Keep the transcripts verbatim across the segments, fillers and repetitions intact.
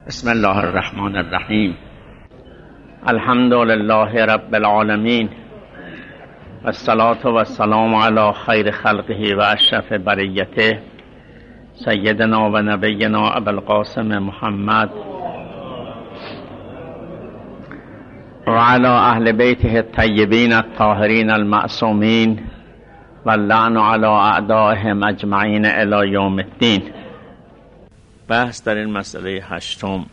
بسم الله الرحمن الرحیم. الحمد لله رب العالمین و الصلاة و السلام علی خیر خلقه و اشرف بریته سیدنا و نبینا ابوالقاسم محمد و علی اهل بیته الطیبین الطاهرین المعصومین و اللعن علی اعدائهم اجمعین الی یوم الدین. بحث در این مسئله هشتم.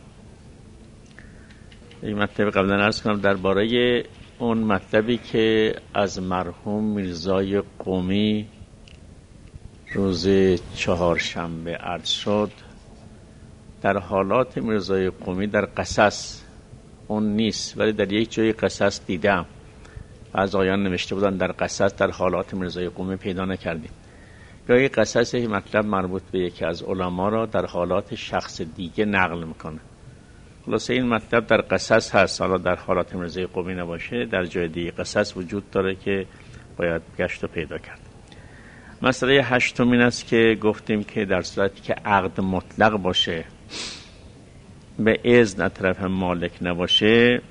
یک مطلب قبلا عرض کنم درباره اون مطلبی که از مرحوم میرزای قمی روز چهارشنبه عرض شد. در حالات میرزای قمی در قصص اون نیست، ولی در یک جای قصص دیدم. از آیان نوشته بودن در قصص در حالات میرزای قمی پیدا نکردیم. یا یک قصص یک مطلب مربوط به یکی از علما را در حالات شخص دیگه نقل میکنه. خلاصه این مطلب در قصص هست، حالا در حالات میرزای قمی نباشه، در جای دیگه قصص وجود داره که باید گشت و پیدا کرد. مسئله هشتم این است که گفتیم که در صورتی که عقد مطلق باشه، به اذن از طرف مالک نباشه،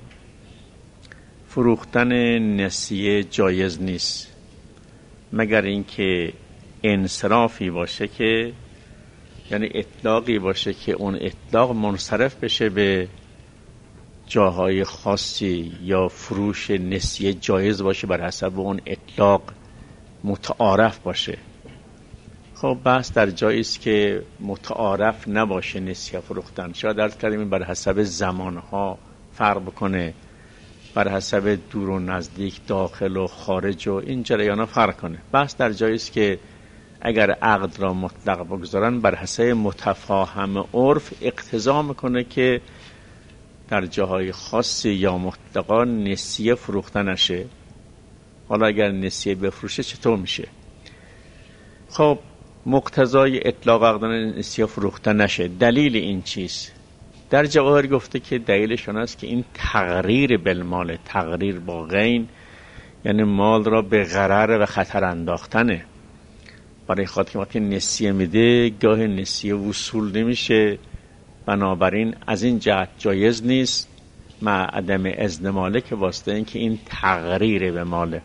فروختن نسیه جایز نیست، مگر اینکه انصرافی باشه، که یعنی اطلاقی باشه که اون اطلاق منصرف بشه به جاهای خاصی، یا فروش نسیه جایز باشه بر حسب اون اطلاق متعارف باشه. خب بحث در جایی است که متعارف نباشه نسیه فروختن. شاید درست کردیم بر حسب زمانها فرق بکنه، بر حسب دور و نزدیک، داخل و خارج و این جریانا فرق کنه. بحث در جایی است که اگر عقد را مطلق بگذارن، بر حسب متفاهم عرف اقتضا میکنه که در جاهای خاصی یا مطلقا نسیه فروخته نشه. حالا اگر نسیه بفروشه چطور میشه؟ خب مقتضای اطلاق عقد نسیه فروخته نشه، دلیل این چیست؟ در جواهر گفته که دلیلشون است که این تغریر بالمال، تغریر با غین، یعنی مال را به غرر و خطر انداختنه. برای خاطر که وقتی نسیه میده، گاه نسیه وصول نمیشه، بنابراین از این جهت جایز نیست، مع عدم اذن مالک، واسطه این که این تغریر به ماله،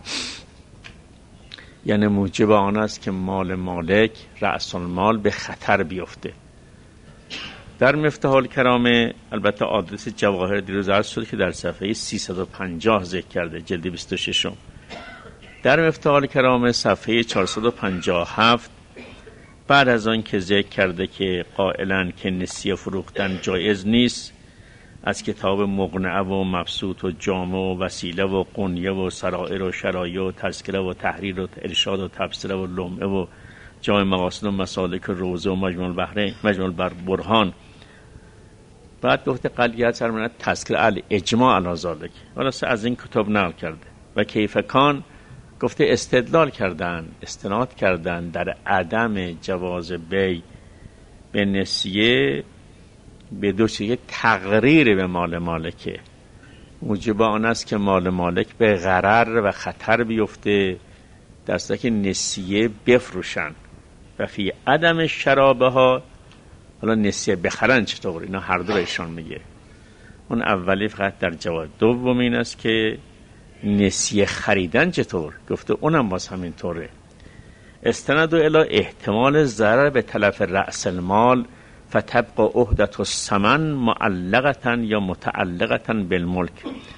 یعنی موجب آن است که مال مالک، رأس المال، به خطر بیفته. در مفتاح الکرامه، البته آدرس جواهر دیروز عرض شد که در صفحه سیصد و پنجاه ذکر کرده، جلد بیست و شش. در مفتاح الکرامه صفحه چهارصد و پنجاه و هفت، بعد از آن که ذکر کرده که قائلن که نسیه فروختن جایز نیست، از کتاب مقنعه و مبسوط و جامع و وسیله و قنیه و سرائر و شرایع و تذکره و تحریر و ارشاد و تبصره و لمعه و جامع مقاصد و مسالک روزه و مجموع البحرین، مجموع البرهان، بعد گفته قلیت سرمنت تذکره الاجماع علی ذلک، ولی از این کتاب نقل کرده. و کیف کان گفته استدلال کردن، استناد کردن در عدم جواز بیع به نسیه به دو چیز: تغریر به مال مالکه، موجب آن است که مال مالک به غرر و خطر بیفته، در صورتی که نسیه بفروشن، و فی عدم شرابه ها. حالا نسیه بخرن چطور؟ اینا هر دو ایشان میگه. اون اولی فقط در جواز. دوم این است که نسیه خریدن چطور؟ گفته اونم باز همین طوره. استند و الی احتمال ضرر به تلف رأس المال، فتبقى عهدة الثمن معلقة یا متعلقة بالملک.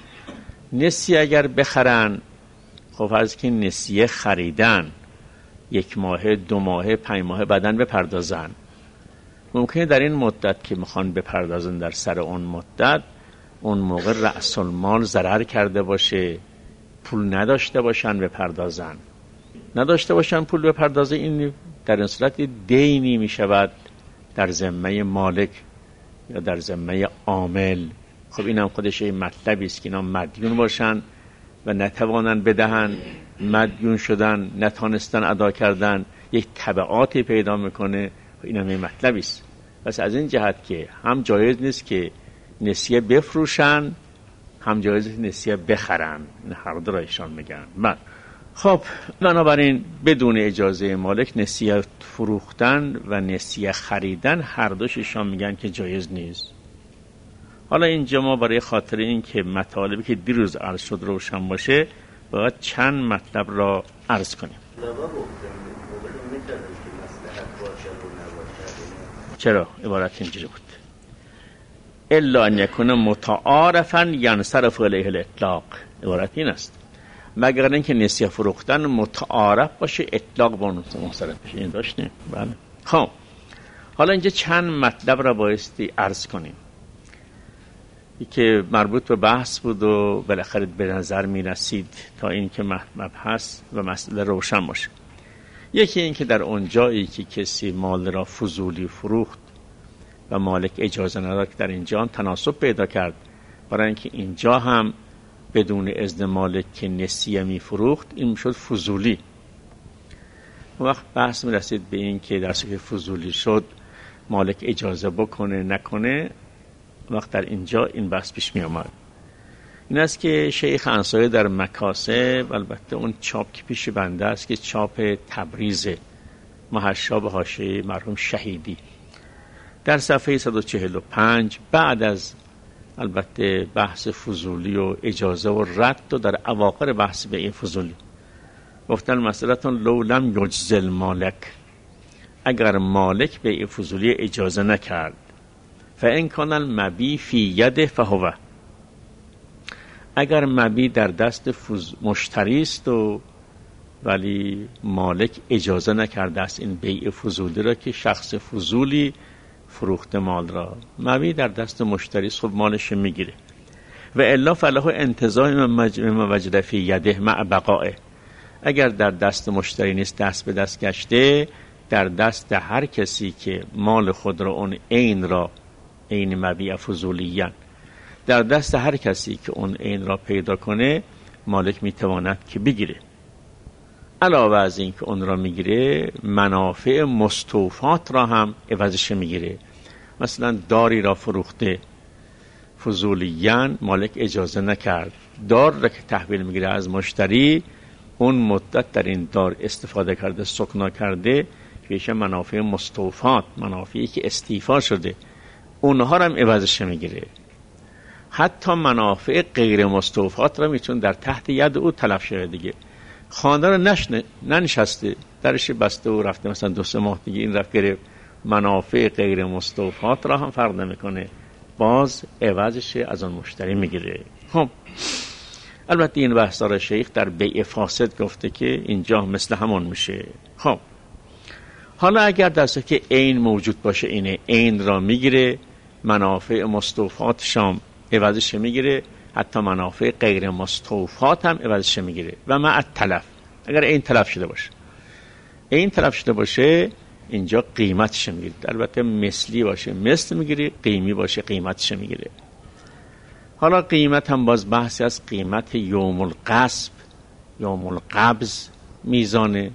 نسیه اگر بخرن، خب از که نسیه خریدن، یک ماه، دو ماه، پنج ماه بعدن بپردازن، ممکنه در این مدت که میخوان بپردازن، در سر اون مدت، اون موقع رأس المال ضرر کرده باشه، پول نداشته باشن بپردازن، نداشته باشن پول بپردازه، این در این صورت دینی میشود در ذمه مالک یا در ذمه عامل. خب این هم خودش این مطلبی است که اینا مدیون باشن و نتوانن بدهن، مدیون شدن، نتانستن ادا کردن، یک تبعاتی پیدا میکنه. این هم این مطلبی است. پس از این جهت که هم جایز نیست که نسیه بفروشن، هم جایز نیست نسیه بخرن. این هر دو را ایشان میگن. من خب بنابراین بدون اجازه مالک نسیه فروختن و نسیه خریدن هر دوششان میگن که جایز نیست. حالا اینجا ما برای خاطر این که مطالبی که دیروز عرض شد روشن باشه باید چند مطلب را عرض کنیم. چرا عبارت اینجوری بود؟ الا ان یکون متعارفا ینصرف الیه الاطلاق، عبارت این است مگر اینکه نسیه فروختن متعارف باشه اطلاق با اون منصرف بشه. این داشتیم. بله. خب حالا اینجا چند مطلب را بایستی عرض کنیم که مربوط به بحث بود و بالاخره به نظر می رسید تا این که مبحث و مسئله روشن باشه. یکی این که در اونجایی که کسی مال را فضولی فروخت و مالک اجازه نداد که در اینجا تناسب پیدا کرد، برای اینکه اینجا هم بدون اذن مالک که نسیه می فروخت این شد فضولی. وقت بحث می رسید به این که در صورت فضولی شد مالک اجازه بکنه نکنه، وقت در اینجا این بحث پیش می آمد. این است که شیخ انصاری در مکاسب، البته اون چاپ که پیش بنده است که چاپ تبریز محشا به حاشیه مرحوم شهیدی، در صفحه صد و چهل و پنج بعد از البته بحث فضولی و اجازه و رد و در اواخر بحث به این فضولی گفتن مسئلتون لو لم یجزل مالک، اگر مالک به این فضولی اجازه نکرد فإن کان المبی فی یده فهو، اگر مبی در دست فز... مشتری است و ولی مالک اجازه نکرده است این بیع فضولی را که شخص فضولی فروخت مال را، مبی در دست مشتری است، خب مالش میگیره. و الا فله انتزاع ما وجد فی یده مع بقائه، اگر در دست مشتری نیست دست به دست گشته، در دست هر کسی که مال خود را اون عین را عین مبیع فضولیان در دست هر کسی که اون عین را پیدا کنه مالک میتواند که بگیره. علاوه از این که اون را میگیره منافع مستوفات را هم عوضش میگیره. مثلا داری را فروخته فضولیان، مالک اجازه نکرد، دار را که تحویل میگیره از مشتری، اون مدت در این دار استفاده کرده سکنا کرده که منافع مستوفات، منافعی که استیفا شده، اونها را هم عوضش میگیره. حتی منافع غیر مستوفات را میتونه در تحت ید او تلف شده دیگه. خانه را نشنه ننشسته درش بسته و رفته مثلا دو سه ماه دیگه این رفت گرفت، منافع غیر مستوفات را هم فرق نمیکنه، باز عوضش از اون مشتری میگیره. خب البته این بحث را شیخ در بیع فاسد گفته که اینجا مثل همون میشه. خب حالا اگر در صورتی که عین موجود باشه اینه عین را میگیره، منافع مستوفات شام عوضش میگیره، حتی منافع غیر مستوفات هم عوضش میگیره. و مع التلف، اگر این تلف شده باشه این تلف شده باشه اینجا قیمتش میگیره، البته مثلی باشه مثل میگیره، قیمی باشه قیمتش میگیره. حالا قیمت هم باز بحثی از قیمت یوم القصب، یوم القبض میزانه،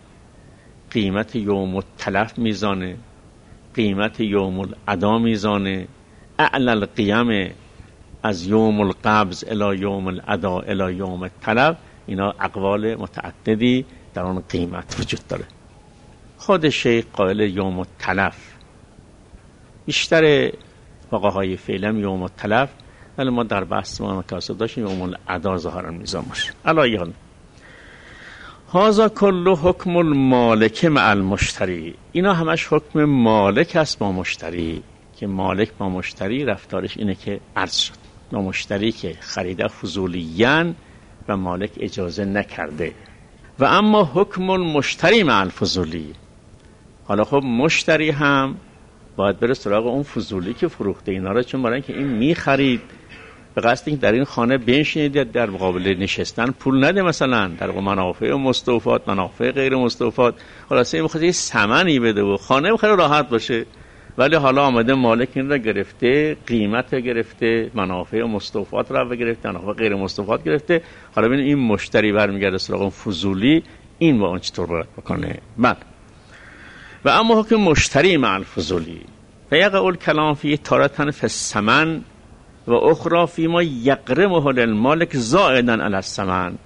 قیمت یوم التلف میزانه، قیمت یوم الادا میزانه، اعلی القیام از یوم القبض الی یوم الادا الی یوم التلف، اینا اقوال متعددی در اون قیمت وجود داره. خود شیخ قائل یوم التلف، بیشتر فقهای فعلا یوم التلف، ولی ما در بحث ما مکاسب داشتیم یوم الادا ظاهرا میزان باشه. علایه هذا کل حکم المالک مع المشتری، اینا همش حکم مالک است با مشتری، که مالک با مشتری رفتارش اینه که عرض شد، با مشتری که خریده فضولیان و مالک اجازه نکرده. و اما حکم المشتری مع الفضولی، حالا خب مشتری هم باید بره سراغ اون فضولی که فروخته اینا را، چون برای اینکه این میخرید به قصد اینکه در این خانه بنشینید در مقابل نشستن پول نده، مثلا در منافع مستوفات منافع غیر مستوفات، خلاصه میخواد یه ثمنی بده و خانه بخره راحت باشه، ولی حالا آمده مالک این را گرفته، قیمت گرفته، منافع مستوفات را گرفته، منافع غیر مستوفات گرفته. حالا ببین این مشتری برمیگرده سراغ اون فضولی، این با اون چطور باید بکنه؟ بعد و اما حکم مشتری مع الفضولی فیقع الکلام فی تارة فی الثمن و اخرى فی ما یقرمه للمالک زائدا علی الثمن.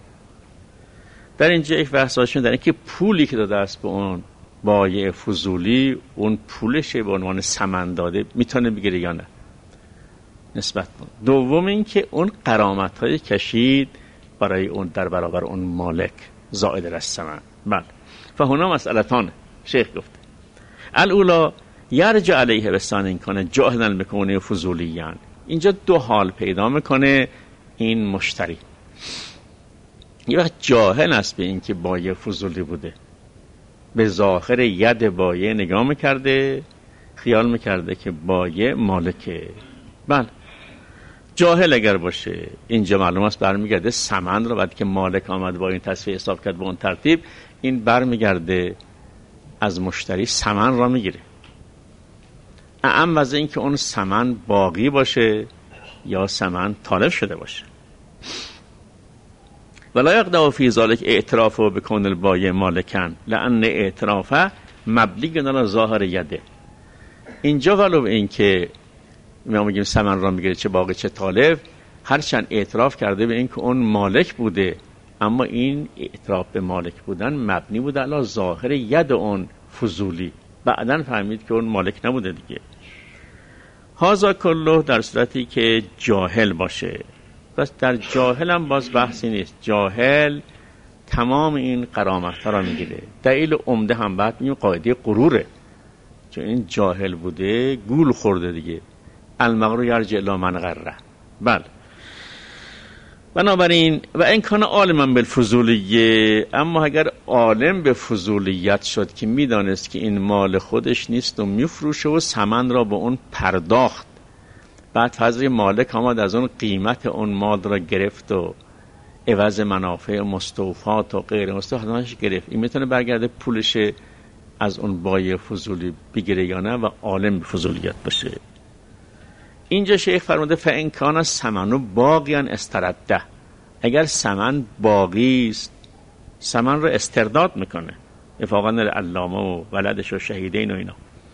در اینجا یک بحث هاشون در اینکه پولی که داده است به اون بایع فضولی، اون پولش به عنوان ثمن داده میتونه بگیره یا نه. نسبت کن. دوم این که اون غرامت های کشید برای اون در برابر اون مالک زائد الثمن. بله فهنا مسئلتان شیخ گفته الاولا یرجع علیه بسان این کنه جاهلا میکنه فضولیان. اینجا دو حال پیدا میکنه این مشتری. یه وقت جاهل است به این که بایع فضولی بوده، به ظاهر ید بایع نگاه میکرده، خیال میکرده که بایع مالکه. بله جاهل اگر باشه اینجا معلوم است برمیگرده ثمن رو بعد که مالک آمد با این تصفیه حساب کرد به اون ترتیب، این برمیگرده از مشتری ثمن را میگیره، اعم از این که اون ثمن باقی باشه یا ثمن تالف شده باشه. ولا یقدح فی ذلک اعتراف بکون البایع مالکا لان اعتراف مبنی علی ظاهر یده. اینجا ولو این که ما میگیم ثمن را میگیره چه باقی چه تالف، هرچند اعتراف کرده به این که اون مالک بوده، اما این اعتراف به مالک بودن مبنی بوده علی ظاهر ید اون فضولی، بعدن فهمید که اون مالک نبوده دیگه. هازا کله در صورتی که جاهل باشه. بس در جاهل هم باز بحثی نیست، جاهل تمام این غرامت ها را میگیره. دلیل عمده هم بعد میگیم قاعده غروره، چون این جاهل بوده گول خورده دیگه. المغرور یرجع الی من غره. بله بنابراین و این کان عالما بالفضولیه، اما اگر عالم به فضولیت شد که میدانست که این مال خودش نیست و میفروشه و ثمن را به اون پرداخت، بعد فضل مالک آمد از اون قیمت اون مال را گرفت و عوض منافع مستوفات و غیر مستوفاتش گرفت، این میتونه برگرده پولش از اون بایع فضولی بگیره یا نه و عالم به فضولیت باشه. اینجا شیخ فرموده فإن کان الثمن باقیا استرده، اگر ثمن باقی است ثمن رو استرداد میکنه، افاقا العلامه و ولدش و شهیدین و اینا.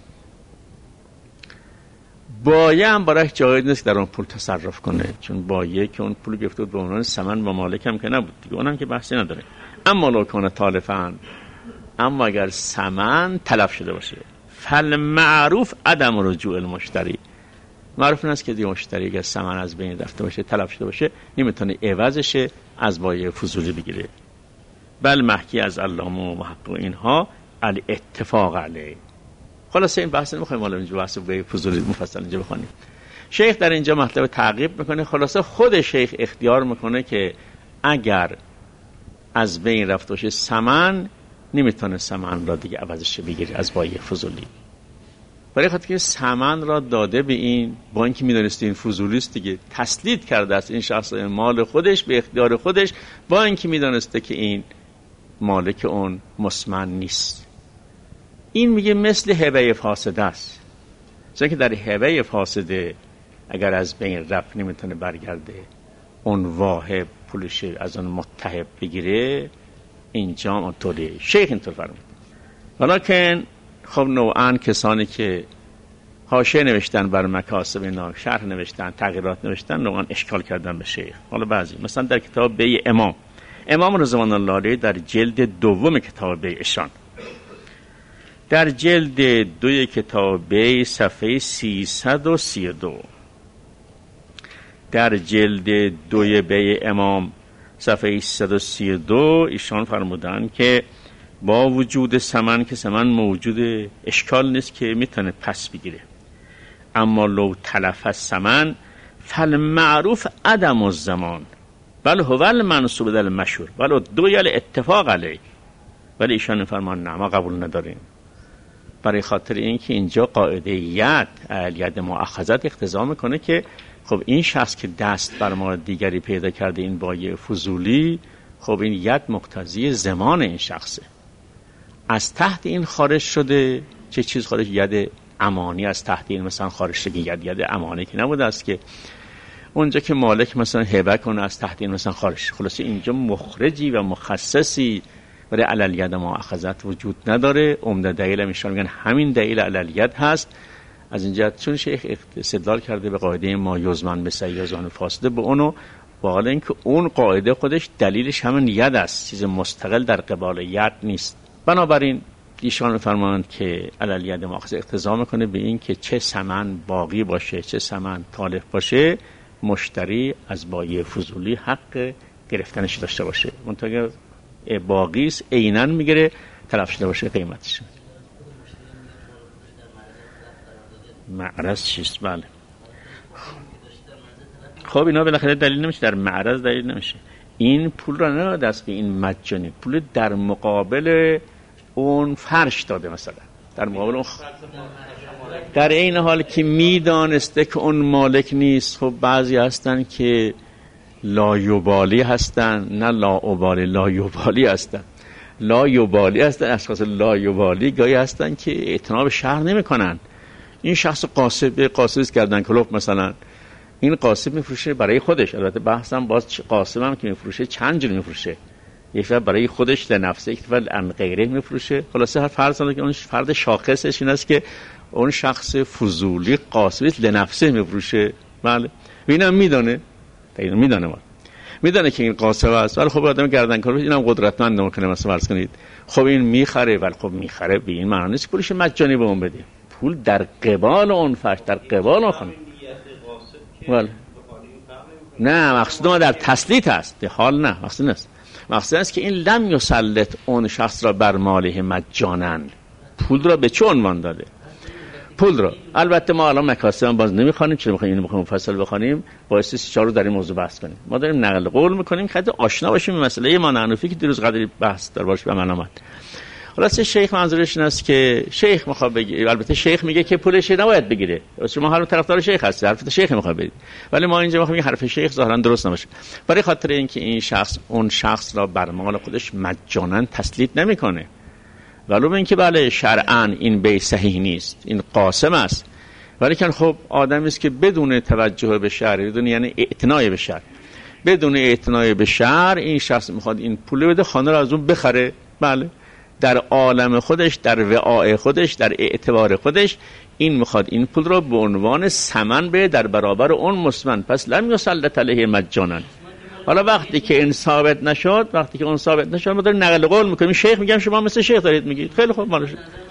بایع هم برای جایز نیست در اون پول تصرف کنه، چون بایع که اون پول گرفته بود به عنوان ثمن و مالک هم که نبود دیگه، اونم که بحثی نداره. اما لو کان تالفا، اما اگر ثمن تلف شده باشه، فالمعروف عدم رجوع المشتری، معروف است که دیگه مشتری اگر ثمن از بین رفته باشه تلف شده باشه نمیتونه عوضش از بایع فضولی بگیره. بل محکی از علامه و محقق اینها الاتفاق علیه. خلاصه این بحث نمیخوایم حالا اینجا بحث بایع فضولی مفصل اینجا بخونیم. شیخ در اینجا مطلب تعقیب میکنه. خلاصه خود شیخ اختیار میکنه که اگر از بین رفته باشه ثمن، نمیتونه ثمن را دیگه عوضش بگیره از بایع فضولی، برای خاطر که ثمن را داده به این، با اینکه میدونسته این فضولی است دیگه، تسلید کرده است این شخص مال خودش به اختیار خودش، با اینکه میدونسته که این مالک اون مسمن نیست. این میگه مثل هبه فاسده است، چون که در هبه فاسده اگر از بین رفت نمیتونه برگرده اون واهب پولش از اون متهب بگیره، اینجا اونطوره. شیخ اینطور فرمود. ولیکن خب نوعاً کسانی که حاشیه نوشتن بر مکاسب اینا، شرح نوشتن، تغییرات نوشتن، نوعاً اشکال کردن به شیخ. حالا بعضی مثلا در کتاب بیع امام امام رضوان الله علیه در جلد دوم کتاب بیعشان، در جلد دوی کتاب بیع صفحه سیصد و سی و دو، در جلد دوی بیع امام صفحه سیصد و سی و دو ایشان فرمودن که با وجود ثمن که ثمن موجود، اشکال نیست که میتونه پس بگیره، اما لو تلف الثمن فالمعروف عدم الزمان بل هو المنصوب در المشهور ولو دو یل اتفاق علیه. ولی ایشان فرمان نه، ما قبول نداریم، برای خاطر اینکه اینجا قاعده ید ید مؤاخذت اقتضا میکنه که خب این شخص که دست بر مال دیگری پیدا کرده، این بایع فضولی، خب این ید مقتضی زمان این شخصه، از تحت این خارج شده. چه چیز خارج؟ ید امانی از تحت این مثلا خارج شده، ید ید امانی که نبوده است که اونجا که مالک مثلا هبه کنه از تحت این مثلا خارج. خلاصه اینجا مخرجی و مخصصی برای علل ید مؤاخذت وجود نداره. عمده دلیل میشن میگن همین دلیل علل ید هست. از اینجا چون شیخ استدلال کرده به قاعده ما یزمن به سیازان فاسده به اونو، با حال اینکه اون قاعده خودش دلیلش همین ید است، چیز مستقل در قبال ید نیست. بنابراین ایشان می‌فرمایند که علالید مؤاخذه اقتضا میکنه به این که چه ثمن باقی باشه چه ثمن تالف باشه، مشتری از بایع فضولی حق گرفتنش داشته باشه. منتها باقی است عیناً میگیره، تلف شده باشه قیمتش. معرض چیست؟ بله. خب اینا بالاخره دلیل نمیشه، در معرض دلیل نمیشه. این پول را نه دست به این مجانی، پول در مقابل اون فرش داده، مثلا در مقابل اون خ... در این حال که میدانسته که اون مالک نیست. خب بعضی هستن که لایوبالی هستن، نه لاوبالی، لایوبالی هستن. لایوبالی هستن، اشخاص لایوبالی گاهی هستن که اعتنا به شهر نمی کنن. این شخص قاصد قاصد کردن کلوب مثلا، این قاصد میفروشه برای خودش. البته بحثم باز قاصد هم که میفروشه چند جور میفروشه، یک فرد برای خودش لنفسه، یک فرد ان غیره میفروشه. خلاصه هر فرد که اون فرد شاخصش این است که اون شخص فضولی قاصد لنفسه میفروشه. بله اینم میدونه، اینم میدونه ما میدونه که این قاصد است، ولی خب آدم گردنکار اینم قدرتمند نمیکنه مثلا فرض کنید. خب این میخره، ولی خب میخره به این معنی نیست پولش مجانی به اون بده. پول در قبال اون فرد، در قبال اون خانم. بله نه، مقصود ما در تسلیط است، حال نه، مقصود نیست. مقصود است که این لم یسلط اون شخص را بر ماله مجانا. پول را به چه عنوان داده؟ پول را. البته ما الان مکاسب باز نمیخوانیم، چون میخوایم اینو بخونیم مفصل بخونیم، باعث سی چهار رو در این موضوع بحث کنیم. ما داریم نقل قول میکنیم که آشنا باشیم به مسئله ما نعنوفی که دیروز قدری بحث در باش به من آمد. خلاص شیخ منظورش این است که شیخ میخواد بگیره، البته شیخ میگه که پولش نباید بگیره، شما هر طرفدار شیخ هستی، حرف شیخ میخواد بگیره، ولی ما اینجا میخوایم حرف شیخ ظاهرا درست نباشه. برای خاطر اینکه این شخص اون شخص را بر مال خودش مجانا تسلیط نمیکنه، ولو اینکه بله شرعاً این بی صحیح نیست، این قاسم است، ولی که خب آدمی است که بدون توجه به شرع، بدون یعنی اعتنای به شرع، بدون اعتنای به شرع این شخص میخواد این پول بده، خانه را از اون بخره. بله در عالم خودش، در وعاء خودش، در اعتبار خودش این میخواد این پول رو به عنوان ثمن به در برابر اون مسمن، پس لم یسلط علیه مجانا. حالا وقتی که این ثابت نشد، وقتی که اون ثابت نشد، ما داریم نقل قول میکنیم. شیخ میگم شما مثل شیخ دارید میگید، خیلی خوب مالش.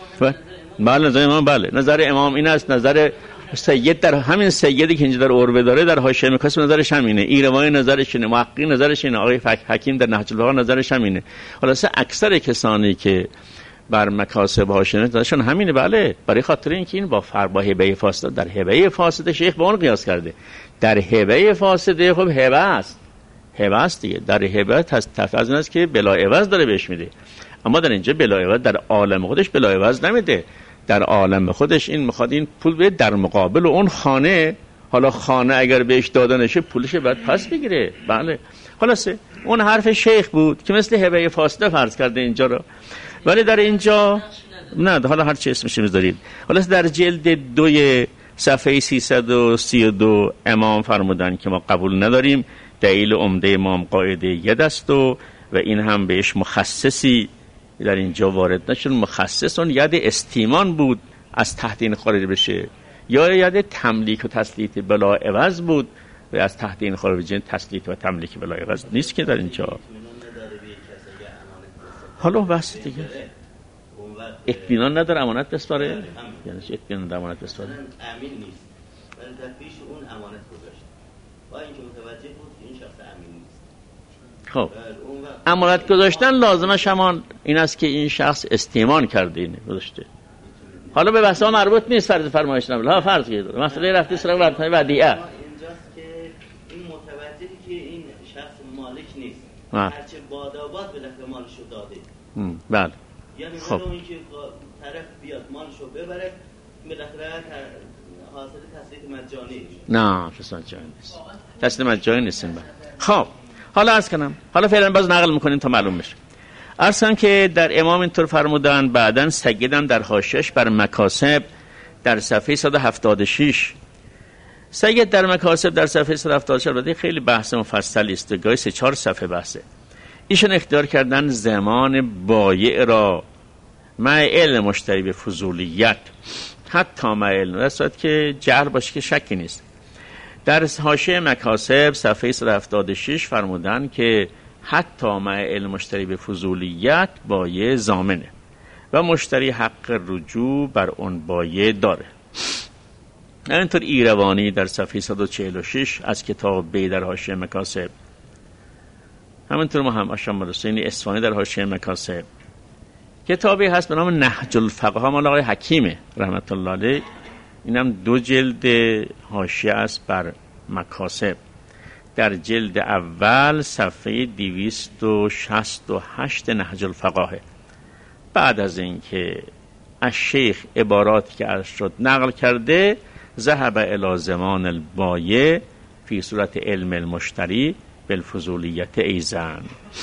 بله نظر امام، بله نظر امام این است، نظر سید در همین سیدی که اینجا در عربه داره در حاشیه میکاس نظرش همینه، ایروانی نظرش اینه، محققی نظرش اینه، آقای حکیم در نهج البلاغه نظرش همینه. خلاصه اکثر کسانی که بر مکاسب حاشیه نظرشون همینه. بله برای خاطر اینکه این با فرباه هبه فاسده، در هبه فاسده شیخ با اون قیاس کرده. در هبه فاسده خب هبه است، هبه است دیگه، در هبه تفاوت است که بلا عوض داره بهش میده، اما در اینجا بلا عوض در عالم خودش بلا عوض نمیده. در عالم خودش این میخواد این پول به در مقابل اون خانه، حالا خانه اگر بهش داده نشه پولش باید پس بگیره. بله خلاصه اون حرف شیخ بود که مثل هبه فاسده فرض کرده اینجا رو، ولی در اینجا نه، حالا هر چی اسمش میذارید. خلاص در جلد دوی صفحه سیصد و سی و دو امام فرمودن که ما قبول نداریم، دلیل عمده امام قاعده ید است و و این هم بهش مخصصی در اینجا وارد نشد. مخصص اون ید استیمان بود از تحت این خارج بشه، یا ید تملیک و تسلیط بلا عوض بود و از تحت این خارج بشه تسلیط و تملیک بلا عوض نیست که در اینجا. حالا بحث دیگه اطمینان نداره امانت بسپاره، یعنی چه اطمینان نداره امانت بسپاره؟ امین نیست، ولی در پیش اون امانت گذاشت، با اینکه متوجه بود این شخص امین نیست. خب امانت گذاشتن لازمش همان این است که این شخص استیمان کرده اینه گذاشته. حالا به بحث ها مربوط نیست فرض فرمایش نمیل ها فرض گیرد مسئله رفتی سراغ ورطای ودیعه اینجاست که این متوجهی که این شخص مالک نیست، هرچه باداباد به لفظ مالشو داده. بله یعنی خب ولو اینکه طرف بیاد مالشو ببره بالاخره حاصل تسلیط مجانی. نه تسلیط مجانی نیست، تسلیط مجانی نیست. خب حالا عرض کنم، حالا فعلا باز نقل میکنیم تا معلوم بشه. عرض کنم که در امام اینطور فرمودن، بعدن سیدم در حاشیه‌اش بر مکاسب در صفحه صد و هفتاد و شش، سید در مکاسب در صفحه صد و هفتاد و شش البته خیلی بحث مفصلی است، گاهی سه چهار صفحه بحثه. ایشون اختیار کردن زمان بایع را مع علم مشتری به فضولیت، حتی مع علم، در صورت که جهل باشه که شکی نیست. در حاشیه مکاسب صفحه صد و هفتاد و شش فرمودن که حتی مع علم مشتری به فضولیت بایع ضامنه، و مشتری حق رجوع بر اون بایع داره. همینطور ایروانی در صفحه صد و چهل و شش از کتاب بی در حاشیه مکاسب، همینطور محمد شمال حسینی اصفهانی در حاشیه مکاسب. کتابی هست به نام نهج الفقه مال آقای حکیمه رحمت الله علیه، اینم دو جلد حاشیه است بر مکاسب. در جلد اول صفحه دویست و شصت و هشت نهج الفقه، بعد از اینکه از شیخ عباراتی که عرض شد نقل کرده، ذهب الی زمان البایع فی صورت علم المشتری بالفضولیت ایزن.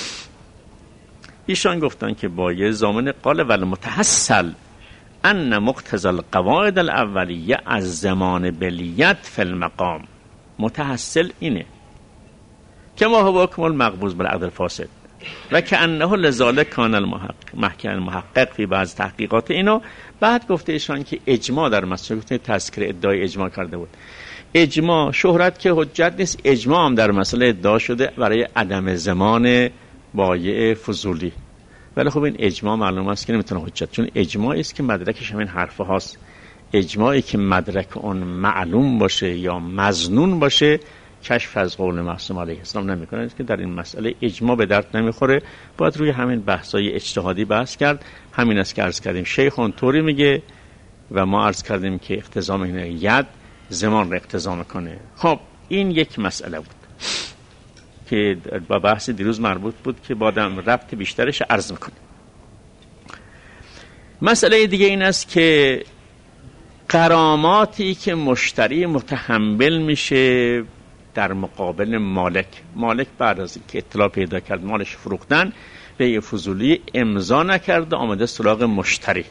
ایشان گفتن که بایع ضامن قال و المتحصل ان مقتضى القواعد الاولیه از زمان بلیت فی المقام. متحصل اینه که ما هو حکم المقبوض بالعقد الفاسد و که انه لذالک کان المحقق محکم المحقق فی بعض تحقیقات اینو. بعد گفته ایشان که اجماع در مسئله تذکر ادعای اجماع کرده بود. اجماع شهرت که حجت نیست، اجماع هم در مسئله ادعا شده برای عدم زمان بایع فضولی، ولی خب این اجماع معلوم است که نمیتونه حجت، چون اجماعی است که مدرکش همین حرف هاست. اجماعی که مدرک اون معلوم باشه یا مظنون باشه کشف از قول معصوم علیه السلام نمیکنه، که در این مسئله اجماع به درد نمیخوره. باید روی همین بحثای اجتهادی بحث کرد. همین است که عرض کردیم شیخ اون طوری میگه و ما عرض کردیم که اقتضا میکنه ید زمان رو اقتضا میکنه. خب این یک مسئله بود که با بحث دیروز مربوط بود که بادم ربط بیشترش عرض میکنه. مسئله دیگه این است که غراماتی که مشتری متحمل میشه در مقابل مالک. مالک بعد از اینکه اطلاع پیدا کرد مالش فروختن، بیع فضولی امضا نکرده، آمده سراغ مشتری.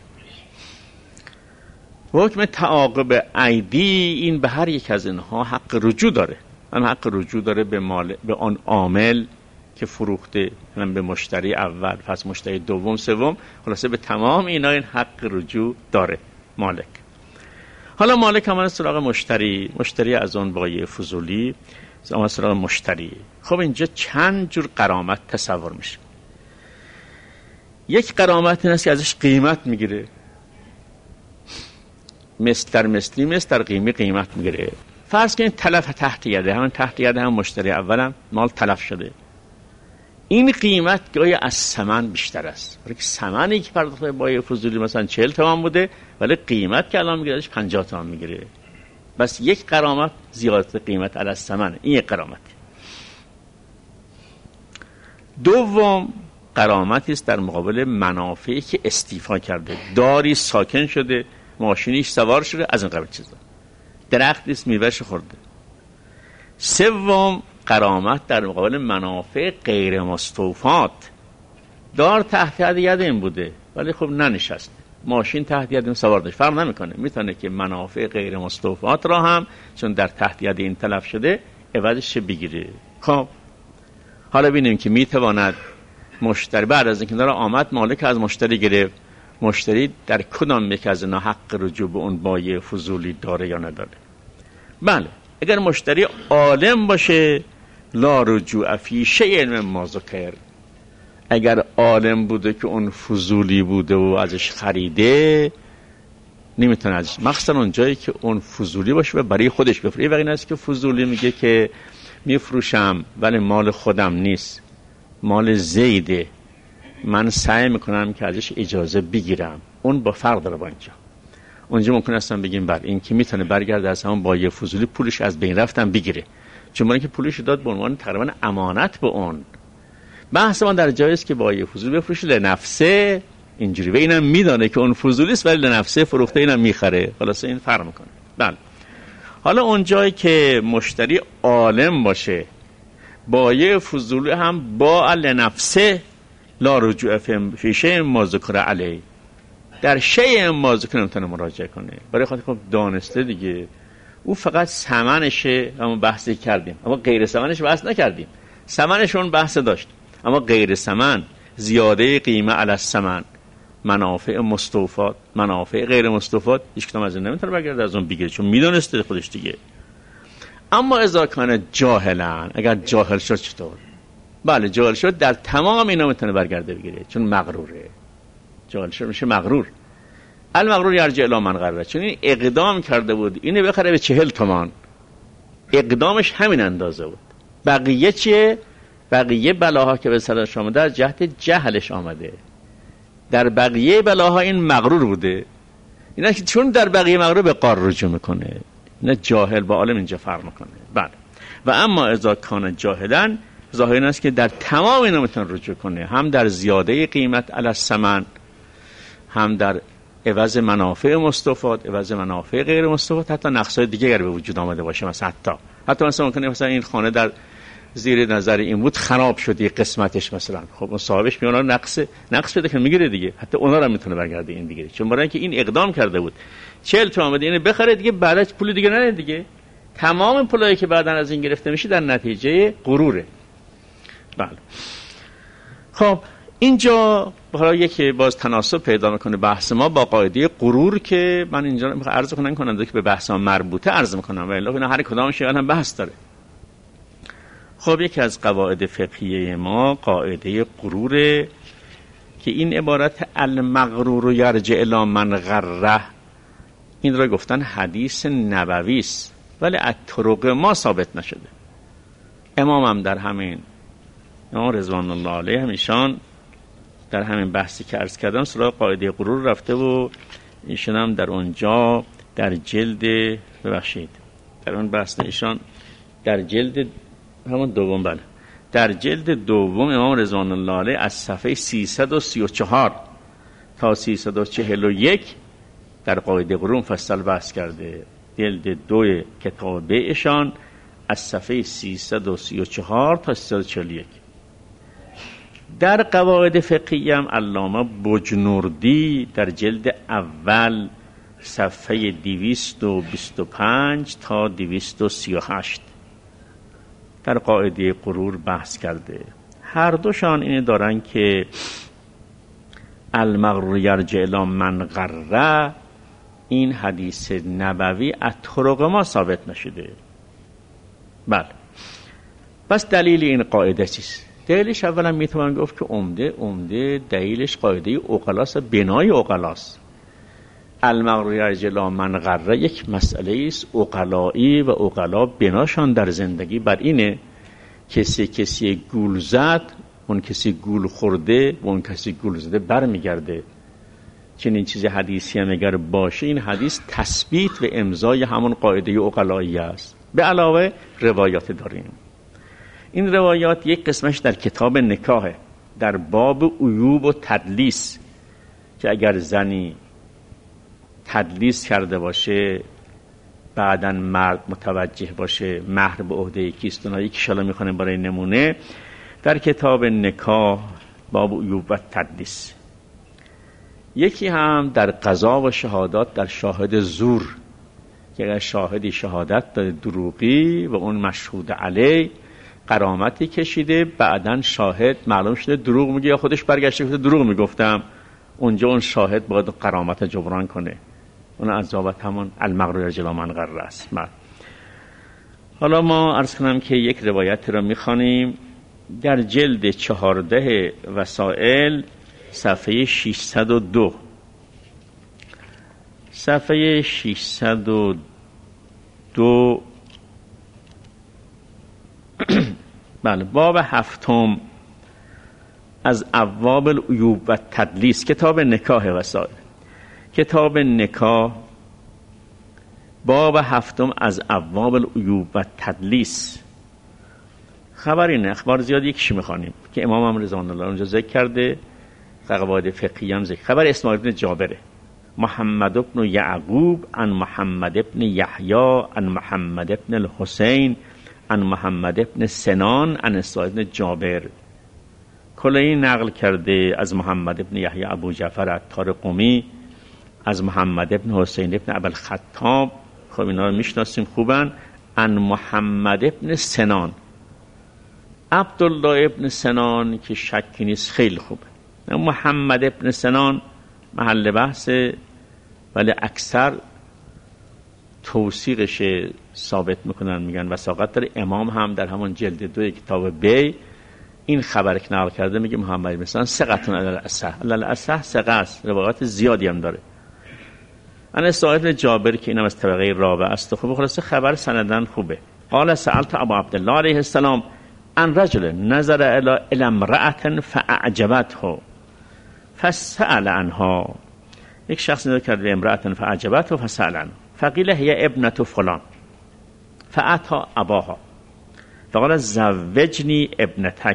حکم تعاقب عیدی این به هر یک از اینها حق رجوع داره. من حق رجوع داره به مال به آن عامل که فروخته، من به مشتری اول، پس مشتری دوم، سوم، خلاصه به تمام اینا این حق رجوع داره مالک. حالا مالک آمده سراغ مشتری، مشتری از اون بایع فضولی آمده سراغ مشتری. خب اینجا چند جور غرامت تصور میشه. یک غرامت این است که ازش قیمت میگیره، مثل در مثلی مثل در قیمه قیمت میگیره. فرض کنید تلف تحت یده، همون تحت یده هم مشتری اولم مال تلف شده، این قیمت گاهی از ثمن بیشتر است. برای که ثمنی که پرداخته بایع فضولی مثلا چهل تومان بوده، ولی قیمت که الان میگیرهش پنجاه تومان میگیره. بس یک غرامت زیادت قیمت علی ثمن، این یک غرامت. دوم غرامتی است در مقابل منافعی که استیفا کرده، داری ساکن شده، ماشینیش سوار شده، از این قبیل چیزا، درختی است میوهش خورده. سوم غرامت در مقابل منافع غیر مستوفات، دار تحت ید این بوده ولی خب ننشسته، ماشین تحت ید این سوار داشت، فرق نمیکنه، میتونه که منافع غیر مستوفات را هم چون در تحت ید این تلف شده عوضش بگیره. خب حالا ببینیم که میتواند مشتری بعد از اینکه داره آمد مالک از مشتری گرفت، مشتری در کدام یک از اینا حق رجوع به اون بایع فضولی داره یا نداره. بله، اگر مشتری عالم باشه لا رجوع فی شیء مما ذکر، اگر عالم بوده که اون فضولی بوده و ازش خریده نمیتونه ازش، مخصوصا اون جایی که اون فضولی باشه و برای خودش بفروشه. این وقتی است که فضولی میگه که میفروشم ولی مال خودم نیست، مال زیده، من سعی میکنم که ازش اجازه بگیرم، اون با فرق داره با اینجا. اونجا ممکن استم بگیم بر این که میتونه برگرده از همون بایع فضولی پولش از بین رفتم بگیره، چون من که پولش داد به عنوان تقریبا امانت به اون. بحث من در جایی است که بایع فضولی بفروشه لنفسه اینجوری، و اینم میدانه که اون فضولی است ولی لنفسه فروخته، اینم میخره، خلاص این فرق میکنه. بله، حالا اون جایی که مشتری عالم باشه بایع فضولی هم با لنفسه لا رجوع فی شیء ما ذکر علیه، در شیء ما ذکر نمیتونه مراجعه کنه، برای خاطر خب دانسته دیگه او فقط ثمنشه. اما بحثی کردیم، اما غیر ثمنش بحث نکردیم. ثمنشون بحث داشت، اما غیر ثمن، زیاده قیمه علی الثمن، منافع مستوفات، منافع غیر مستوفات، هیچ کدوم از این نمیتونه برگرده از اون بگیره، چون میدونسته خودش دیگه. اما اذا کان جاهلا، اگر جاهل شد چطور؟ بله جاهل شد در تمام اینا میتونه برگرده بگیره، چون مغروره. جاهل شد میشه مغرور. المغرور یرجع الی من غره، چون این اقدام کرده بود اینو بخره به چهل تومان، اقدامش همین اندازه بود. بقیه چیه؟ بقیه بلاها که به سرش آمده از جهت جهلش آمده. در بقیه بلاها این مغرور بوده، اینا که چون در بقیه مغرور به قار رجوع میکنه، نه جاهل با عالم اینجا فرق میکنه. بله. و اما اذا کان جاهلا، ظاهر این است که در تمام اینا میتونه رجوع کنه، هم در زیاده قیمت علی الثمن، هم در عوض منافع مستفاد، عوض منافع غیر مستفاد، حتی نقصای دیگه اگر به وجود آمده باشه. مثلا حتی حتی مثلا ممکنه مثلا این خانه در زیر نظر این بود خراب شده قسمتش، مثلا خب اون صاحبش میونه نقص نقص بده که میگیره دیگه، حتی اونا رو میتونه برگرده این بگیره، چون برای اینکه این اقدام کرده بود چهل تومن بده اینو بخره دیگه، بعدش پول دیگه نره دیگه. تمام پولایی که بعداً از این گرفته میشه در نتیجه غروره. بله. خب اینجا حالا یکی باز تناسب پیدا میکنه بحث ما با قاعده غرور که من اینجا میخوام عرض کنم کنم که به بحث ما مربوطه عرض میکنم، ولی اینا هر کدامش هم بحث داره. خب یکی از قواعد فقهیه ما قاعده غروره که این عبارت المغرور یرجع الی من غره، این را گفتن حدیث نبوی است ولی از طرق ما ثابت نشده. امام هم در همین امام رضوان الله علیه همیشان در همین بحثی که عرض کردم سراغ قاعده غرور رفته و ایشان هم در اونجا در جلد ببخشید در اون بحث ایشان در جلد همون دوم بله در جلد دوم امام رضوان الله علیه از صفحه سیصد و سی و چهار تا سیصد و چهل و یک در قاعده غرور فصل بحث کرده. جلد دو کتاب ایشان از صفحه سیصد و سی و چهار تا سیصد و چهل و یک. در قواعد فقهی هم علامه بجنوردی در جلد اول صفحه دویست و بیست و پنج تا دویست و سی و هشت در قاعده غرور بحث کرده. هر دوشان اینه دارن که المغرور یرجع الی من غره این حدیث نبوی از طرق ما ثابت نشده. بله. پس دلیل این قاعده چیست؟ دلیلش اولا میتونم گفت که عمده عمده دلیلش قاعده عقلاست، بنای عقلاست. المغرور یرجع الی من غره یک مسئله است عقلایی و عقلا بناشان در زندگی بر اینه کسی کسی گول زد اون کسی گول خورده و اون کسی گول زده برمیگرده. چنین چیز حدیثی هم اگر باشه این حدیث تثبیت و امضای همون قاعده عقلایی است. به علاوه روایات داریم. این روایات یک قسمش در کتاب نکاح در باب عیوب و تدلیس که اگر زنی تدلیس کرده باشه بعداً مرد متوجه باشه مهر به عهده کیست، اونها یک شالا میخونه برای نمونه در کتاب نکاح باب عیوب و تدلیس. یکی هم در قضا و شهادات در شاهد زور که اگر شاهدی شهادت داده دروغی و اون مشهود علی قرامتی کشیده بعداً شاهد معلوم شده دروغ میگه یا خودش برگشته گفته دروغ میگفتم، اونجا اون شاهد باید قرامت جبران کنه. اون عذابت همون المغرور یرجع الی من غره است. حالا ما عرض کنم که یک روایت را میخوانیم در جلد چهارده وسائل صفحه ششصد و دو صفحه ششصد و دو بله باب هفتم از ابواب العیوب و تدلیس، کتاب نکاح وسائل، کتاب نکاح باب هفتم از ابواب العیوب و تدلیس. خبر اینه، اخبار زیاد یکیش میخوانیم که امام هم رضوان الله اونجا ذکر کرده، قواعد فقهی هم ذکر. خبر اسماعیل بن جابره محمد بن یعقوب عن محمد بن یحیی عن محمد بن الحسین عن محمد بن سنان عن اسماعیل بن جابر. کلی نقل کرده از محمد بن یحیی ابو جعفر عطار قمی، از محمد بن حسین بن ابوالخطاب، خب اینا رو میشناسیم خوبن، عن محمد بن سنان. عبدالله ابن سنان که شکی نیست خیلی خوبه. محمد ابن سنان محل بحثه ولی اکثر توثیقش ثابت میکنن، میگن وثاقت داره. امام هم در همون جلد دو کتاب بی این خبر که نقل کرده میگه محمد مثلا ثقتون علی الاصح، علی الاصح ثقه است، روایات زیادی هم داره. انا سائل جابر که اینم از طبقه رابع است، خب خلاصه خبر سندن خوبه. قال سألت ابو عبدالله علیه السلام ان رجل نظر الى امرأة فاعجبته فسأل عنها، یک شخص نظر کرد به امرأة فاعجبته فسأل عنها فقیل هي ابنة فلان فأتى اباها فقال زوجنی ابنتک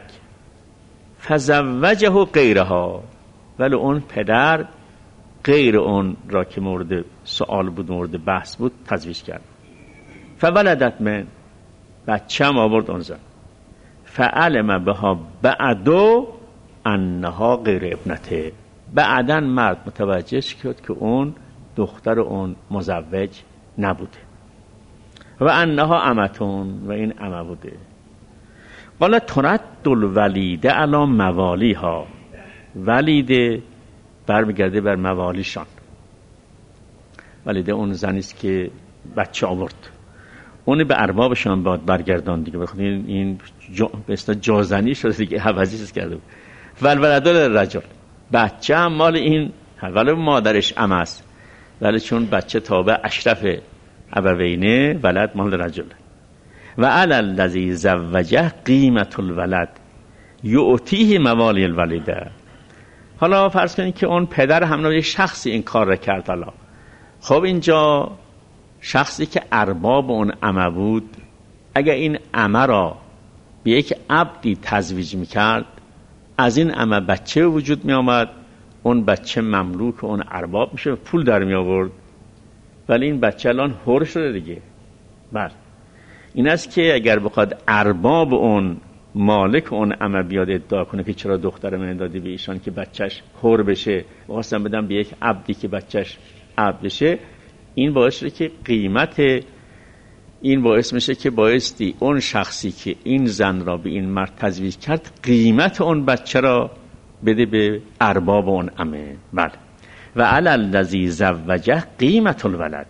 فزوجه غیرها، ولی اون پدر غیر اون را که مورد سوال بود مورد بحث بود تزویج کرد. فولدت من، بچه هم آورد اون زن. فعلم بها بعدو انها غیر ابنته، بعدن مرد متوجه شد که اون دختر اون مزوج نبوده و انها امتون، و این امه بوده. قال ترد الولیده علی موالیها، ولیده برمیگرده بر موالیشان. ولیده اون زنیست که بچه آورد، اون به اربابشان باید برگردان دیگه، بخاطر این جا به اصطلاح جازنی شده دیگه، حوضیش کرده بود. ولولد الرجل، بچه هم مال این، ولی مادرش ام است، ولی چون بچه تابع اشرف ابوینه، ولد مال رجل. و علی الذی زوجه قیمت الولد یعطیه موالی الولیده. حالا فرض کنید که اون پدر همون شخصی این کار را کرد. حالا خب اینجا شخصی که ارباب اون امه بود، اگر این امه را به یک عبدی تزویج میکرد، از این امه بچه وجود می آمد، اون بچه مملوک اون ارباب میشه، پول در می آورد. ولی این بچه الان حر شده دیگه. بله این است که اگر بخواد ارباب اون مالک اون امه بیاد ادعا کنه که چرا دختر من دادی به ایشان که بچهش حر بشه، واسه بدم به یک عبدی که بچهش عبد بشه، این باعث شده که قیمت این باعث میشه که بایستی اون شخصی که این زن را به این مرد تزویج کرد قیمت اون بچه را بده به ارباب اون امه. بله. و علی الذی زوجه قیمت الولد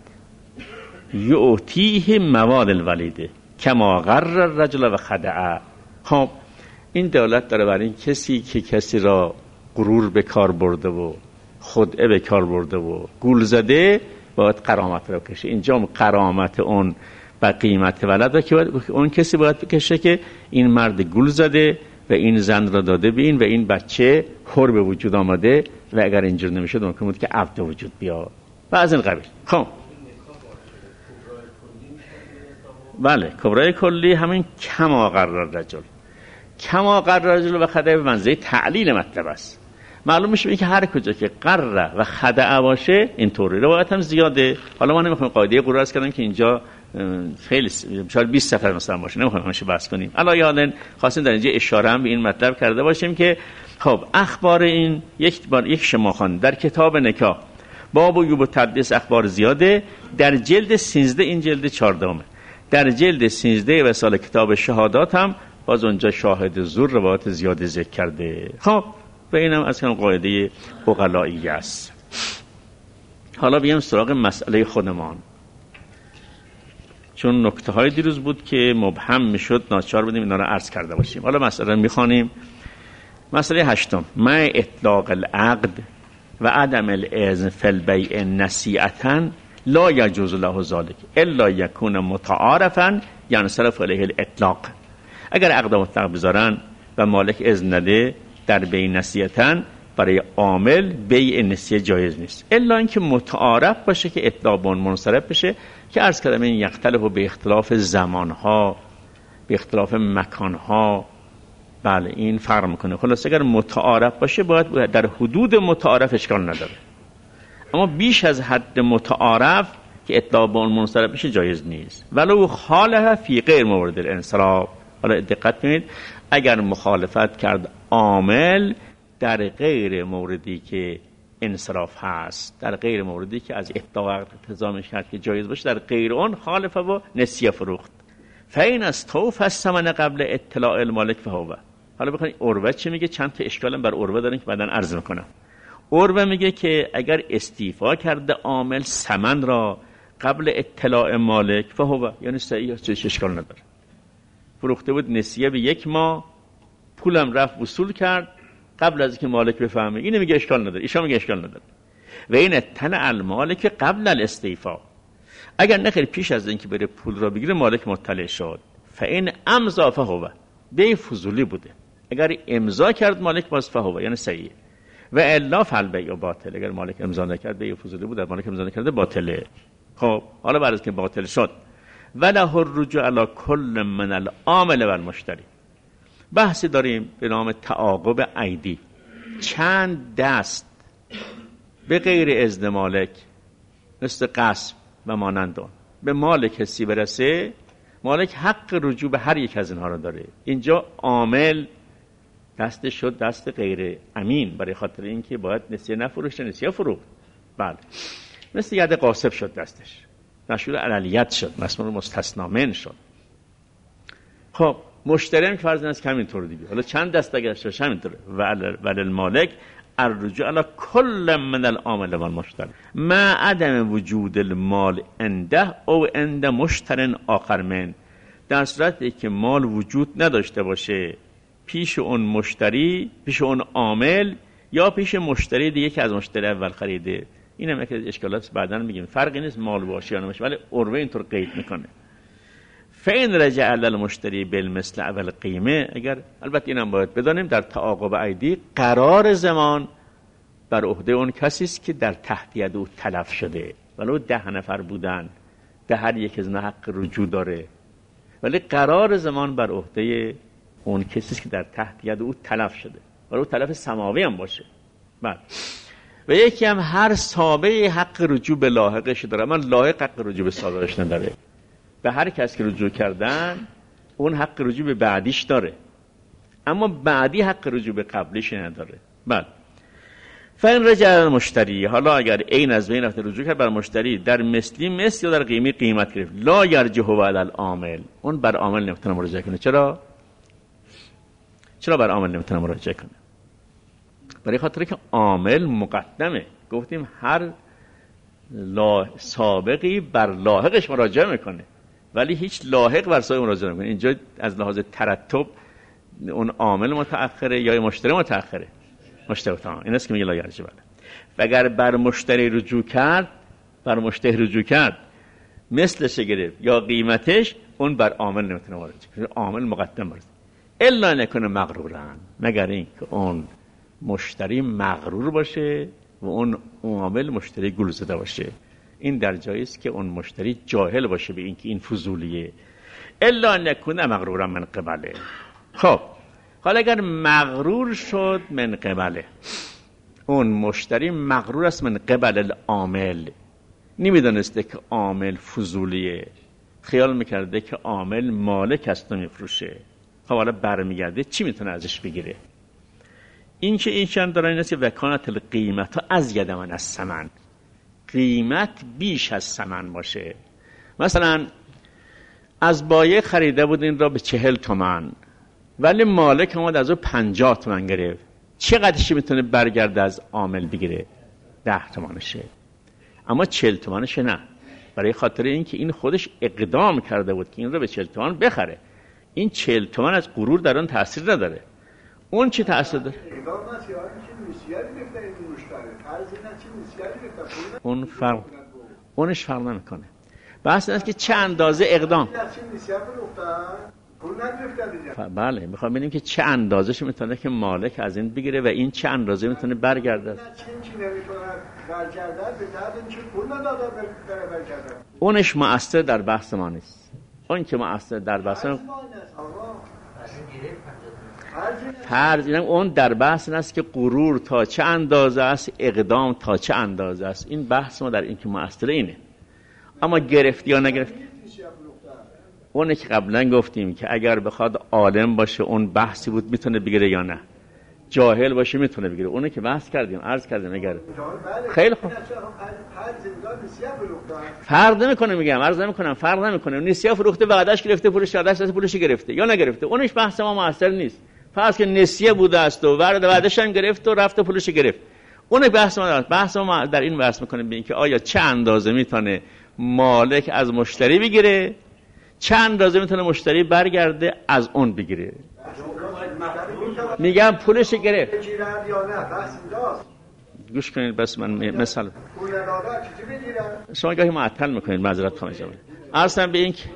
یعطیه موال الولیده کما غر الرجل و خدعه. خب این دولت داره برای این کسی که کسی را غرور به کار برده و خدعه به کار برده و گول زده باید غرامت را بکشه. اینجا غرامت اون و قیمت ولد را که اون کسی باید بکشه که این مرد گول زده و این زن را داده به این و این بچه حر به وجود آمده و اگر اینجور نمیشد ممکن بود که عبد وجود بیاد و از این قبیل. خب بله کبرای کلی همین کما قرر رجل، کما قرر رجل و خدعه به منزله تعلیل مطلب است. معلوم میشه که هر کجا که قرر و خدعه باشه اینطوری. روایت هم زیاده. حالا ما نمیخوایم قاعده قرار است کردم که اینجا خیلی شاید بیست صفحه مثلا باشه، نمیخوایم همش بحث کنیم. الان یادن خواستیم در اینجا اشاره هم به این مطلب کرده باشیم که خب اخبار این یک بار یک شما خوان در کتاب نکاح باب و یوب تدلیس اخبار زیاده. در جلد سیزده، این جلد چهاردهم، در جلد سیزده و سال کتاب شهادات هم باز اونجا شاهد زور روایت زیاد ذکر کرده. خب و اینم از کم قاعده عقلایی است. حالا بیام سراغ مسئله خودمان، چون نکته های دیروز بود که مبهم میشد ناچار بودیم اینا رو عرض کرده باشیم. حالا مسئله رو میخوانیم. مسئله هشتم، ما اطلاق العقد و عدم الاذن فی البیع نصیحتا لا یجوز له ذلك الا یکون متعارفا ینصرف علیه الاطلاق. اگر عقد مطلق بذارن و مالک اذن نده در بیع نصیحتا، برای عامل بیع نسیه جایز نیست الا اینکه متعارف باشه که اطلاق اون منصرف بشه، که عرض کردم این یختلف به اختلاف زمانها، به اختلاف مکانها. بله این فرق میکنه. خلاص اگر متعارف باشه باید در حدود متعارف اشکال نداره، اما بیش از حد متعارف که اطلاق اون منصرف بشه جایز نیست. ولو خالف فی غیر مورد الانصراف. حالا دقت کنید، اگر مخالفت کرد عامل در غیر موردی که انصراف هست، در غیر موردی که از اطلاق التزامش کرد که جایز باشه، در غیر اون خالفه و نسیه فروخت. فین استوف الثمن قبل اطلاع المالک فهو. حالا بخواید عروه چی میگه؟ چند تا اشکالم بر عروه دارن که بعداً عرض میکنم. عروه میگه که اگر استیفا کرده عامل ثمن را قبل اطلاع مالک فهو، یعنی صحیح است، اشکال نداره. فروخته بود نسیه به یک ماه، پولم رفت وصول کرد قبل از اینکه مالک بفهمه. اینو میگه اشکال نداره، ایشون میگه اشکال نداره. و این تن المالک قبل الاستیفاء، اگر نخیر پیش از اینکه بره پول را بگیره مالک مطلع شد، فین امضا فهو، به فضولی بوده. اگر امضا کرد مالک باز فهو، یعنی صحیح. و الا فالبیع باطل، اگر مالک امضا نکرد به فضولی بوده، مالک امضا نکرده باطله. خب حالا بعد از که باطل شد، وله الرجوع علی کل من العامل و المشتری. بحثی داریم به نام تعاقب عیدی. چند دست به غیر اذن مالک مثل غصب و مانند آن به مال کسی برسه، مالک حق رجوع به هر یک از اینها را داره. اینجا عامل دست شد دست غیر امین، برای خاطر اینکه باید نسیه نفروشه، نسیه فروخت. بله، مثل ید قاسب شد دستش، مشهور علیت شد، مسموم مستثنا من شد. خب مشتری هم که فرض است همینطور دیگه. حالا چند دست اگر شش همینطوره. ول المالک الرجوع علی کل من العامل و المشتری ما عدم وجود المال عنده او عند مشتر آخر من، در صورتی که مال وجود نداشته باشه پیش اون مشتری، پیش اون عامل، یا پیش مشتری دیگه که از مشتری اول خریده. این هم یکی از اشکالات بعداً میگیم. فرقی نیست مال باشه یا نباشه، ولی عروه اینطور قید میکنه. فین رجع المشتری بالمثل اول قیمه، اگر البته اینم باید بدانیم در تعاقب عیدی قرار زمان بر عهده اون کسی است که در تحت ید او تلف شده، ولو ده نفر بودن، ده هر یک از حق رجوع داره، ولی قرار زمان بر عهده اون کسی است که در تحت ید او تلف شده، ولو تلف سماوی هم باشه. بعد و یکی هم هر سابقه حق رجوع به لاحقش داره، اما لاحق حق رجوع به سابقش نداره. به هر کس که رجوع کردن اون حق رجوع به بعدیش داره، اما بعدی حق رجوع به قبلیش نداره. بعد فین رجع المشتری، حالا اگر این از بین رفت رجوع کرد بر مشتری در مثلی مثل یا در قیمه قیمت گرفت، لا یرجعه علی العامل، اون بر عامل نمیتونه مراجعه کنه. چرا؟ چرا بر عامل نمیتونه مراجعه کنه؟ برای خاطر که عامل مقدمه. گفتیم هر لا سابقی بر لاحقش مراجعه میکنه، ولی هیچ لاحق بر سابق مراجعه نمیکنه. اینجا از لحاظ ترتب اون عامل متأخره یا مشتری متأخره؟ مشتری تمام. این است که میگه لا یرجع. بله. و اگر بر مشتری رجوع کرد، بر مشتری رجوع کرد مثلش گرفت یا قیمتش، اون بر عامل نمیتونه مراجعه کنه، عامل مقدم است. الا نکنه مغرورن، مگر این که اون مشتری مغرور باشه و اون عامل مشتری گول زده باشه. این در جایی است که اون مشتری جاهل باشه به اینکه این فضولیه. الا نکنه مغرورا من قبله. خب حالا اگر مغرور شد من قبله، اون مشتری مغرور است من قبل العامل، نمیدانسته که عامل فضولیه، خیال میکرده که عامل مالک است و میفروشه. خب حالا برمیگرده چی میتونه ازش بگیره؟ این که این چند دارن این است که وکانت القیمت از ید من از ثمن، قیمت بیش از ثمن باشه. مثلا از بایع خریده بود این را به چهل تومن، ولی مالک اومد از او پنجاه تومن گرفت، چقدرش میتونه برگرده از عامل بگیره؟ ده تومنشه. اما چهل تومنشه نه، برای خاطر اینکه این خودش اقدام کرده بود که این را به چهل تومن بخره. این چهل تومن از غرور در آن تاثیر نداره. اون چی تاثیر داره؟ اون فرق اونش فرق نمیکنه. بحث این است که چه اندازه اقدام. بله، میخوام ببینیم که چه اندازهش میتونه که مالک از این بگیره و این چه اندازه میتونه برگرده. اونش مؤثر در بحث ما نیست. اون که مؤثر در بحث ما فرض اینم اون در بحث این است که غرور تا چه اندازه است، اقدام تا چه اندازه است. این بحث ما در این که مؤثر اینه. اما گرفت یا نگرفت، اونه که قبلا گفتیم که اگر بخواد عالم باشه اون بحثی بود میتونه بگیره یا نه، جاهل باشه میتونه بگیره. اونه که بحث کردیم، عرض کردیم. اگر خیلی خوب فرق نمیکنه، میگم عرض نمیکنم فرق نمیکنه، نسیه فروخته وعدهش گرفته، پولش دادش، پولش گرفته یا نگرفته، اونش بحث ما موثر نیست. فرض که نسیه بوده است و وعدهش هم گرفت و رفت پولش گرفت، اون بحث ما داره. بحث ما در این بحث میکنیم به این که آیا چه اندازه میتونه مالک از مشتری بگیره، چه اندازه میتونه مشتری برگرده از اون بگیره. میگم پولش گرفت گوش کنید بس من مثال شما گاهی معطل میکنید معذرت خواهم جواب اصلا به این که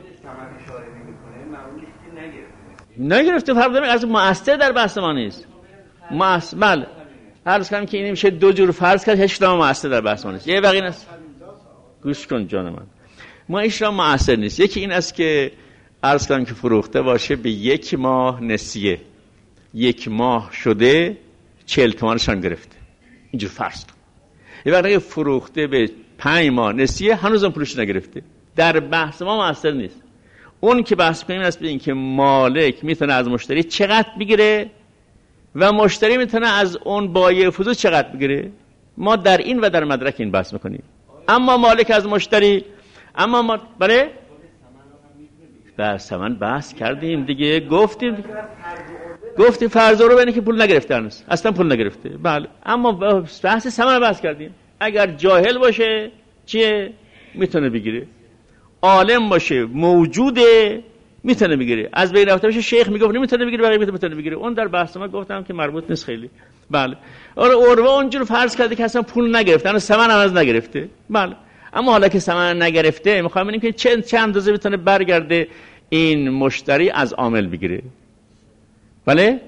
نگرفته فرض از مؤثر در بحث ما نیست مؤثر عرض کنم که این میشه دو جور فرض کرد هیچ کدام مؤثر در بحث ما نیست یه بقیه است گوش کن جان من ما هیچ کدام مؤثر نیست یکی این است که عرض کنم که فروخته باشه به یک ماه نسیه یک ماه شده چهل تومانشان گرفته اینجور فرض کن یه بقیه فروخته به پنج ماه نسیه هنوزم پولش نگرفته در بحث ما مؤثر نیست اون که بحث کنیم است به این که مالک میتونه از مشتری چقدر بگیره و مشتری میتونه از اون بایع فروش چقدر بگیره ما در این و در مدرک این بحث میکنیم اما مالک از مشتری اما ما بله در ثمن بحث کردیم دیگه گفتیم دیگه. گفتیم فرض رو بینه که پول نگرفته هنوز اصلا پول نگرفته بله اما بحث ثمن بحث کردیم اگر جاهل باشه چیه میتونه بگیره عالم باشه موجوده میتونه بگیره از بین رفته باشه شیخ میگفت نمیتونه بگیره بقیه میتونه بگیره اون در بحث ما گفتم که مربوط نیست خیلی بله آره عروه اونجور فرض کرده که اصلا پول نگرفته اصلا ثمن هم از نگرفته بله اما حالا که ثمن نگرفته میخوام ببینیم که چند چند اندازه میتونه برگرده این مشتری از عامل بگیره بله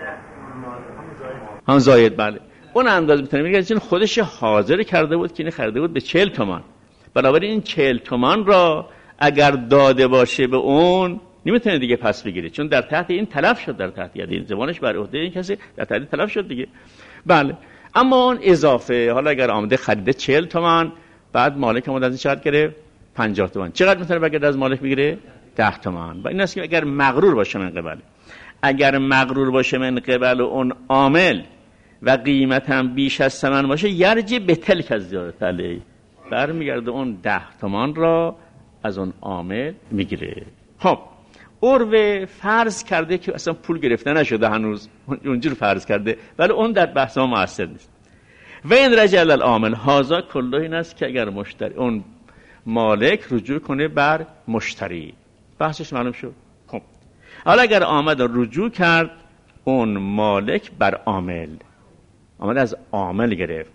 هم زاید بله اون اندازه میتونه بگیره چون خودش حاضر کرده بود که این خریده بود به چهل تومان بنابراین این چهل تومان را اگر داده باشه به اون نمیتونه دیگه پس بگیره چون در تحت این تلف شد در تحت این زبانش بر عهده این کسی در تحت تلف شد دیگه بله اما اون اضافه حالا اگر آمده خریده چهل تومان بعد مالک آمده از این چقدر گرفت پنجاه تومان چقدر میتونه بگیره از مالک بگیره ده تومان و این است که اگر مغرور باشه من قبل اگر مغرور باشه من قبل اون عامل و قیمت هم بیش از ثمن باشه یرجع به تلک از زیادت علیه برمیگرده اون ده تومان را از اون عامل میگیره خب عروه فرض کرده که اصلا پول گرفته نشده هنوز اونجور فرض کرده ولی اون در بحث ما مؤثر نیست و این رجل العامل هازا کله این است که اگر مشتری اون مالک رجوع کنه بر مشتری بحثش معلوم شد خب حالا اگر آمد رجوع کرد اون مالک بر عامل آمد از عامل گرفت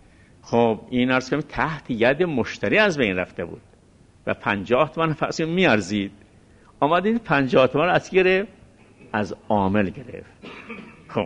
خب این عرض کنیم تحت ید مشتری از بین رفته بود و پنجاه تومن فرض میارزید آمد این پنجاه تومن از گرفت از عامل گرفت خب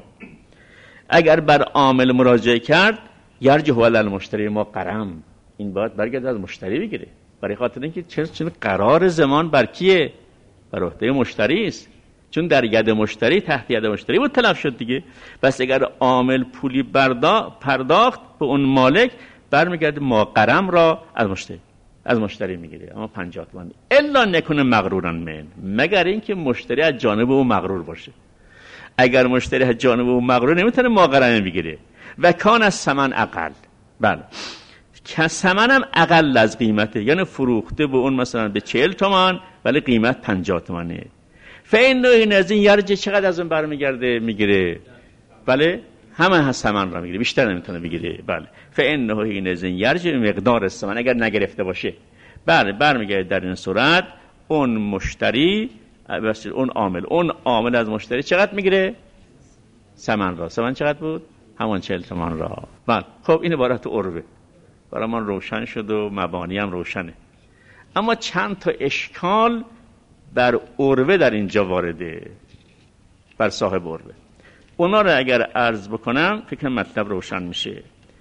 اگر بر عامل مراجعه کرد یرجع علی المشتری ما قرم این باید برگرده از مشتری بگیره برای خاطر اینکه چون چون قرار زمان بر کیه بر عهده مشتری است چون در ید مشتری تحت ید مشتری بود تلف شد دیگه بس اگر عامل پولی بردا پرداخت به اون مالک برمیگرده ما قرم را از مشتری از مشتری میگیره اما پنجاه تومن الا نکنه مغرورن من مگر اینکه مشتری از جانب او مغرور باشه اگر مشتری از جانب او مغرور نمیتونه ما قرم بگیره و کان از ثمن اقل بله که ثمن هم اقل از قیمته یعنی فروخته به اون مثلا به چهل تومان ولی قیمت پنجاه تومانه فین این از این یرجع چقدر از اون برمیگرده میگیره بله همه از ثمن را میگیره بیشتر نمیتونه بگیره بله فانه این از این یرجع مقدار ثمن اگر نگرفته باشه بله برمیگرده در این صورت اون مشتری اون عامل اون عامل از مشتری چقدر میگیره ثمن را ثمن چقدر بود همون چهل تومان را بله خب این عبارت عروه برای من روشن شد و مبانی هم روشنه اما چند تا اشکال بر عروه در اینجا وارده بر صاحب عروه اونا رو اگر عرض بکنم فکر مطلب روشن میشه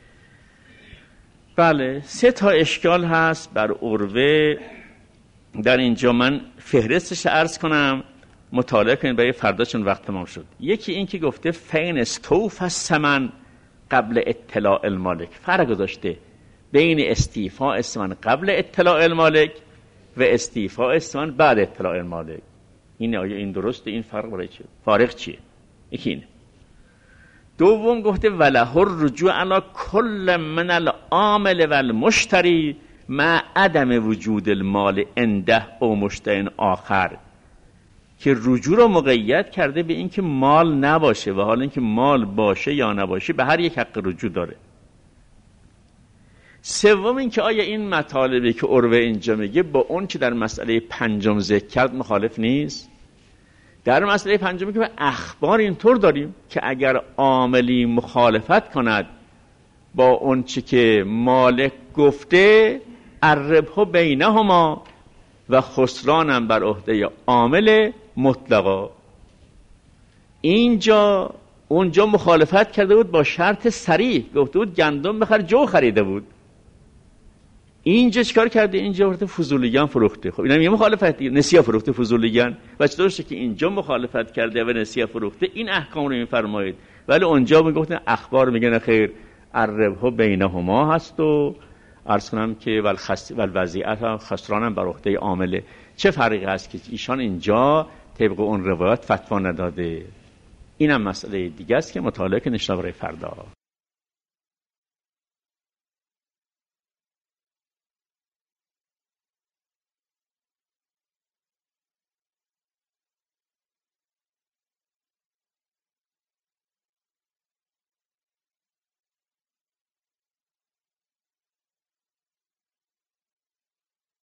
بله سه تا اشکال هست بر عروه در اینجا من فهرستش عرض کنم مطالعه کنید برای فردا چون وقت تمام شد یکی این که گفته فین استوف الثمن قبل اطلاع المالک فرق گذاشته بین استیفاء الثمن قبل اطلاع المالک و استیفاء الثمن بعد اطلاع المالک این آیا این درسته این فرق برای چیه فارق چیه یکی اینه دوم گفته وله الرجوع علی کل من العامل و المشتری مع عدم وجود المال عنده او مشتری آخر که رجوع رو مقید کرده به اینکه مال نباشه و حالا اینکه مال باشه یا نباشه به هر یک حق رجوع داره سوم این که آیا این مطالبی که عروه اینجا میگه با اون که در مسئله پنجم ذکر کرد مخالف نیست در مسئله پنجمی که به اخبار اینطور داریم که اگر عاملی مخالفت کند با اون چی که مالک گفته، الربح بینهما و خسرانم بر عهده عامل مطلقا. اینجا اونجا مخالفت کرده بود با شرط صریح، گفته بود گندم بخر، جو خریده بود. اینجا چیکار کرده؟ اینجا ورته فضولیگان فروخته. خب اینم یه مخالفت دیگه، نسیه فروخته فضولیگان. و چطورشه که اینجا مخالفت کرده و نسیه فروخته، این احکام رو میفرمایید. ولی اونجا میگفتن اخبار میگن خیر الربح بینهما هست و عرض کنم که والوضیعه خسرانم بر عهده عامله. چه فرقی هست که ایشان اینجا طبق اون روایات فتوا نداده؟ اینم مسئله دیگه است که مطالعه که نشنا برای فردا.